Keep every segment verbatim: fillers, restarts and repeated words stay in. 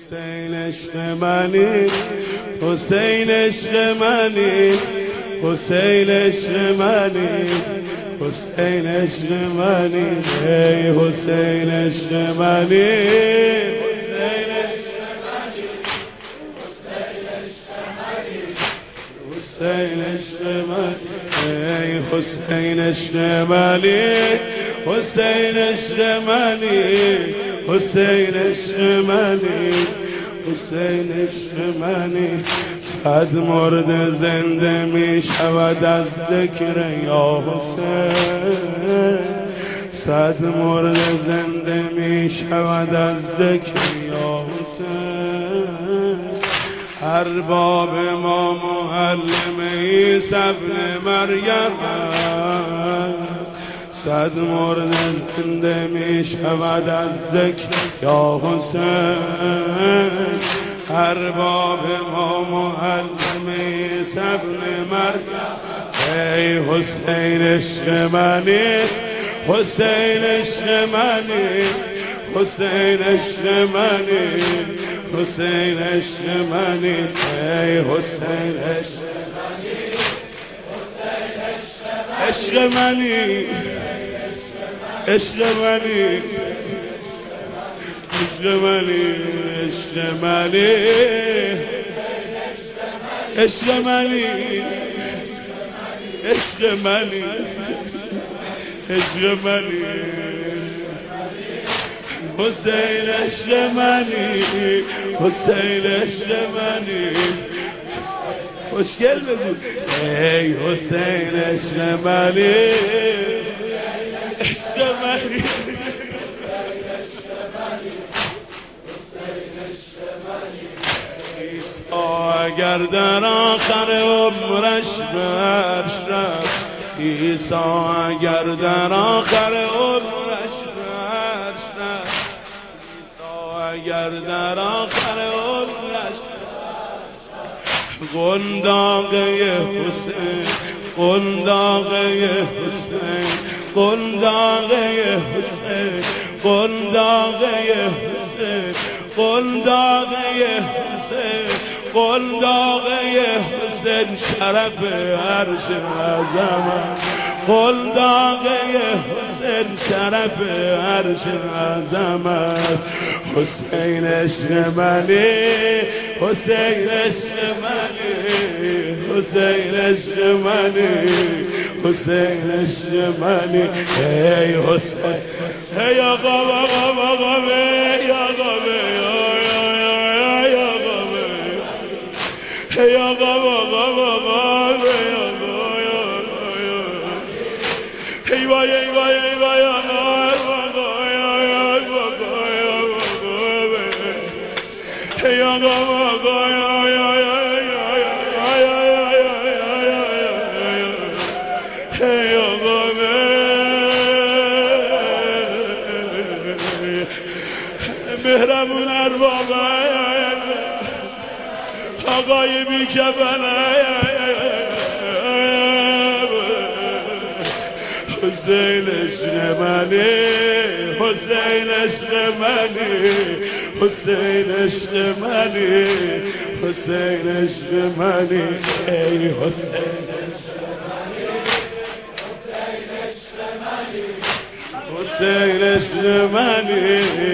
حسین عشق منی، حسین عشق منی، حسین عشق منی، حسین عشق منی، ای حسین عشق منی، حسین عشق منی، حسین عشق منی، ای حسین عشق منی، حسین عشق منی، حسین عشق منی، حسین عشق منی. صد مرد زنده می شود از ذکر یا حسین، صد مرد زنده می شود از ذکر یا حسین. ارباب ما معلم عیسی ابن مریم است، صد مرد زنده می شود از ذکر یا حسین. ارباب ما معلم عیسی ابن مریم، ای حسین عشق منی، حسین عشق منی، حسین عشق منی، حسین عشق منی، ای حسین عشق منی، عشق منی، عشق منی، عشق منی، عشق منی، عشق منی، عشق منی، عشق منی، حسین عشق منی، حسین عشق منی. خوشگل بگو ای حسین عشق منی، عشق منی، اگر در آخر عمرش برش رفت، عیسی اگر در آخر عمرش برش رفت، عیسی اگر در آخر عمرش قنداقه حسین، قنداقه حسین، قنداقه حسین، قنداقه حسین، قنداقه حسین، قنداقه حسین شرف عرش عظمت، قنداقه حسین شرف عرش عظمت. حسین عشق منی، حسین عشق منی، حسین عشق منی، حسین عشق منی، ای حسین، ای آقا آقا آقا ای آقا ای آقا بابا بابا ای وای ای وای ای وای ای آقا بابا ای آقا مهربون ارباب آقای بی کفنه حسین عشق منی، حسین عشق منی، حسین عشق منی، حسین عشق منی، ای حسین حسین عشق منی.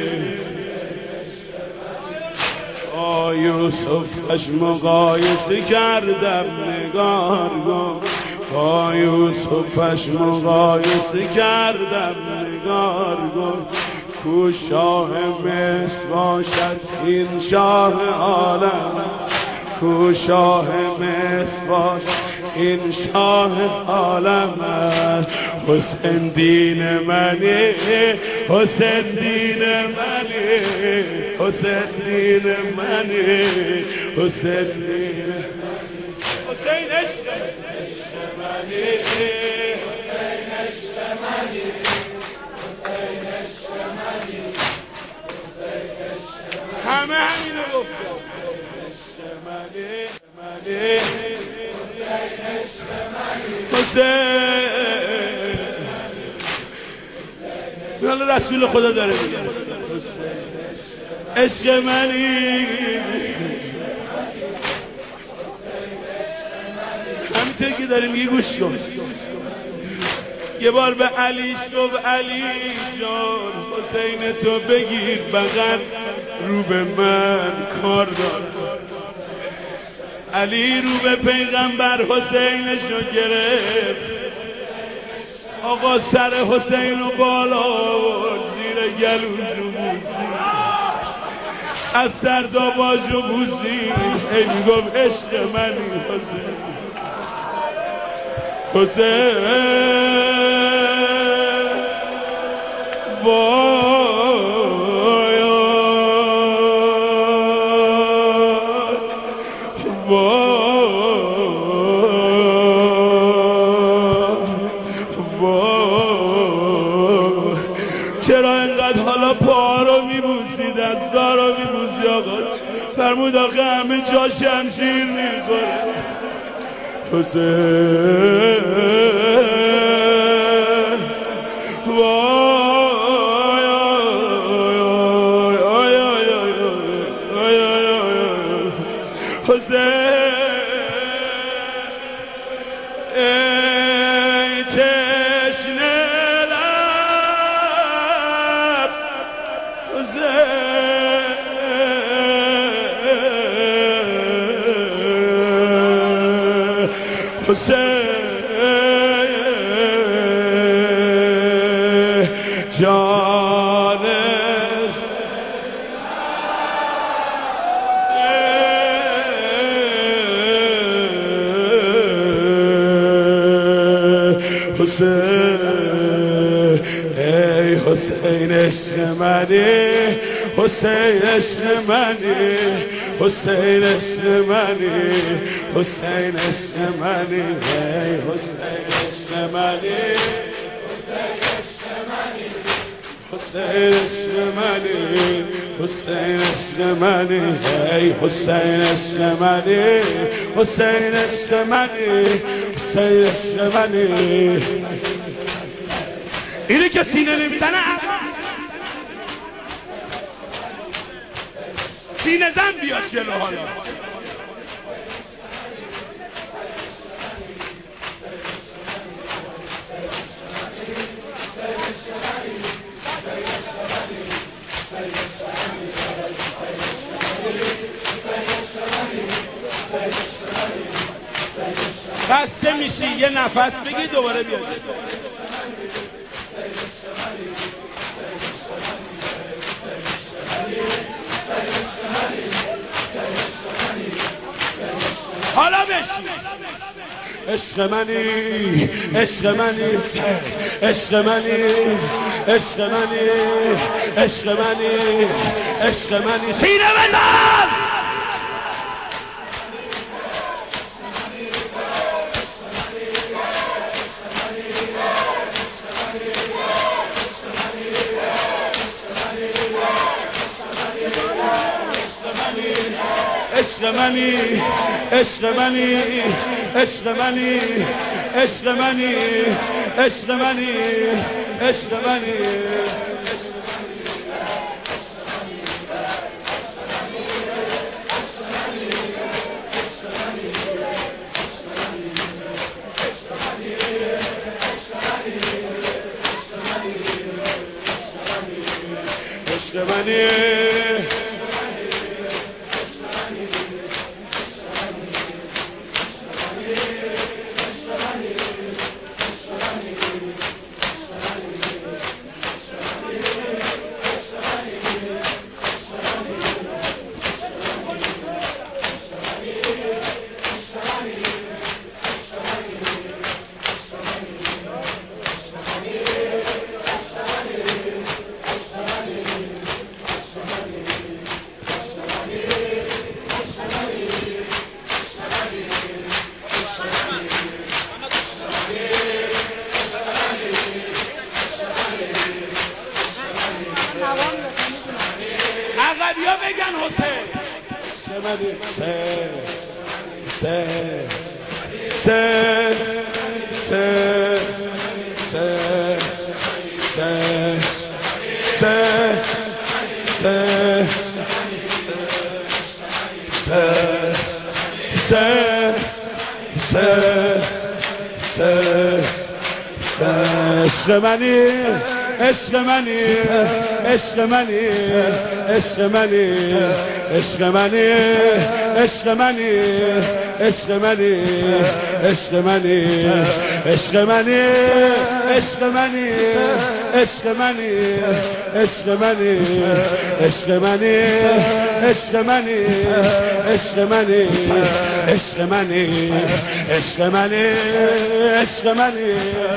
با یوسفش مقایسه کردم نگار کن، با یوسفش مقایسه کردم نگار کن. کو شاه مصر باشد این شاه عالم، کو شاه مصر باشد این شاه عالم. حسین دین منی، حسین دین منی، حسین دین منی، حسین دین حسین عشق منی، حسین عشق منی، حسین عشق منی، حسین عشق منی. همه همینو گفتم عشق منی، منی، حسین عشق منی، حسین. حالا رسول خدا داره میگه عشق منی همینطور که داریم یه گوش کن. یه بار به علیش گفت علی جان حسین تو بگیر بغل رو به من کار دار. علی رو به پیغمبر حسینش رو گرفت. آقا سر حسین رو بالا آورد زیر گلوش رو بوسید، از سر داباش رو بوسید. ای میگفت عشق منی حسین حسین وای وای چرا اینقدر حالا پا رو میبوسی دستا رو میبوسی؟ آقا فرمود آخه همه جا شمشیر میخوره. حسین وای حسین ای تشنه لب حسین حسین جان حسین ای حسین عشق منی حسین عشق منی حسین عشق منی حسین عشق منی ای حسین عشق منی حسین عشق منی حسین عشق منی ای حسین عشق منی حسین عشق منی حسین عشق منی. اینه که سینه نمیزنه سینه زن بیاد جلو. حالا خسته میشی یه نفس بگی دوباره بیاد. حالا بشی عشق منی عشق منی عشق منی عشق منی عشق منی عشق منی سینه بزن. عشق منی عشق منی عشق منی عشق منی عشق منی عشق منی عشق منی عقبیا بگن حسین سه سه سه سه سه سه سه سه حسین حسین حسین عشق منی عشق منی عشق منی عشق منی عشق منی عشق منی عشق منی عشق منی عشق منی عشق منی عشق منی عشق منی عشق منی عشق منی عشق منی عشق منی عشق منی عشق منی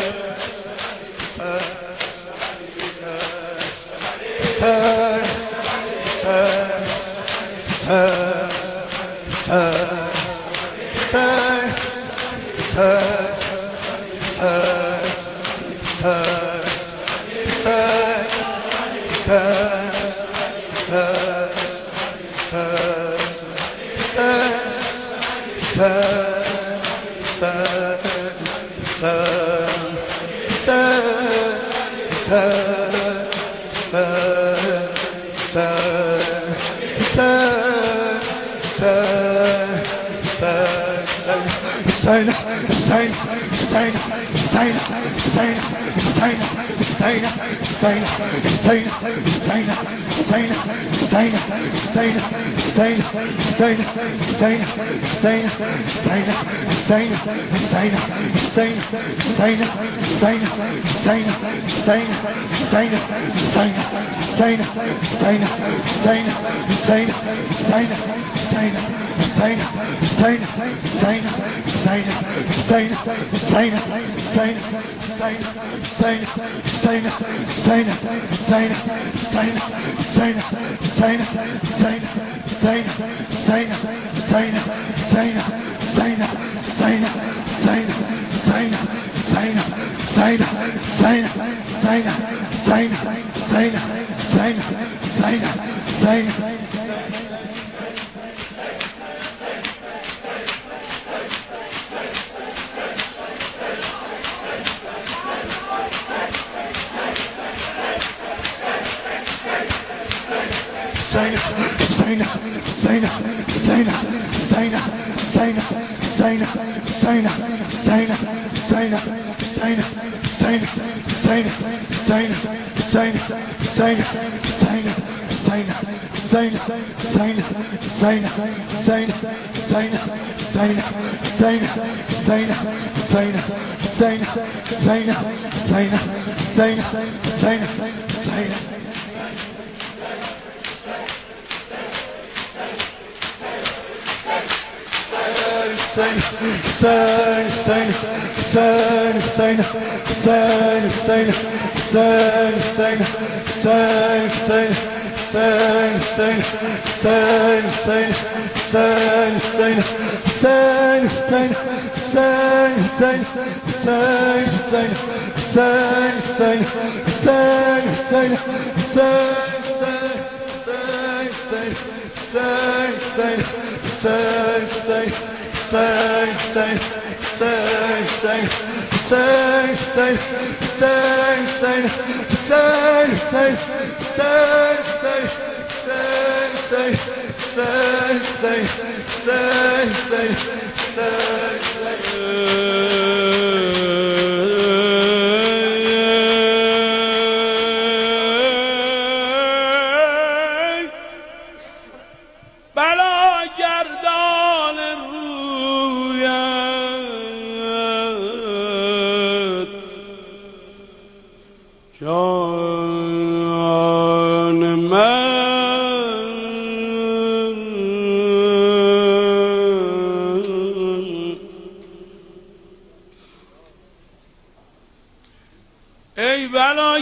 ای بلا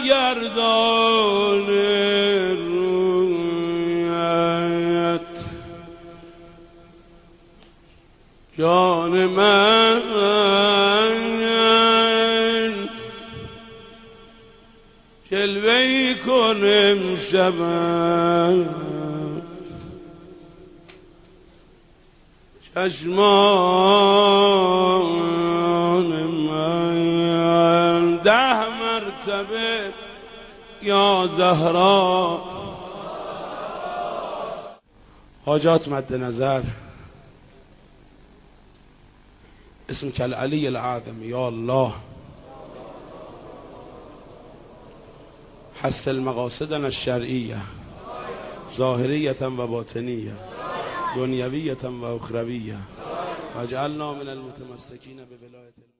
گردان رویت جان من جلوه‌ای کن امشب چشمان من ده مرتبه یا زهرا. حاجات مد نظر. اسمك العلي الأعظم يا الله حصل مقاصدنا الشرعية ظاهرية وباطنية دنيوية وأخروية واجعلنا من المتمسكين بولاية